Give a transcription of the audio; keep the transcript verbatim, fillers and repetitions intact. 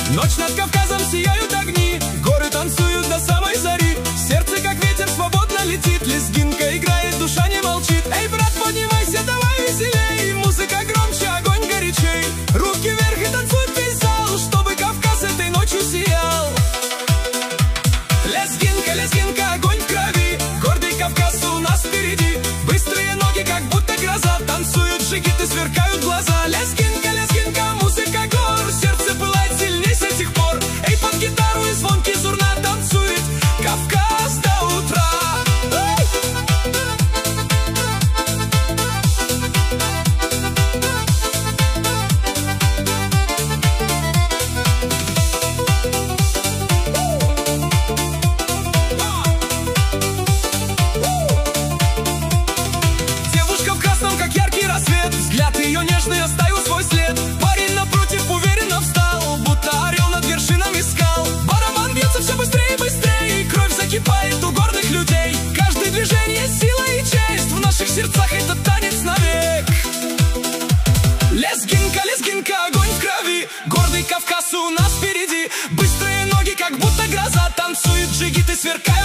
Ночь над Кавказом сияют огни, горы танцуют до самой зари. Сердце как ветер свободно летит, лезгинка играет, душа не молчит. Эй, брат, поднимайся, давай веселей, музыка громче, огонь горячей. Руки вверх и танцует весь зал, чтобы Кавказ этой ночью сиял. Лезгинка, лезгинка, огонь в крови, гордый Кавказ у нас впереди. Быстрые ноги, как будто гроза, танцуют джигиты, сверкают глаза. Лезгинка, лезгинка, музыка гор, сердце пылает сильней с этих пор. Эй, под гитару и звонкий зурна танцует Кавказ до утра. Девушка в красном, как яркий рассвет, взгляд ее нежный оставил свой след. Парень напротив уверенно встал, будто орел над вершинами скал. Барабан бьется все быстрее и быстрее, и кровь закипает у гордых людей. Каждое движение — сила и честь, в наших сердцах это танец навек. Лезгинка, лезгинка, огонь в крови, гордый Кавказ у нас впереди. Быстрые ноги, как будто гроза, танцуют джигиты, сверкают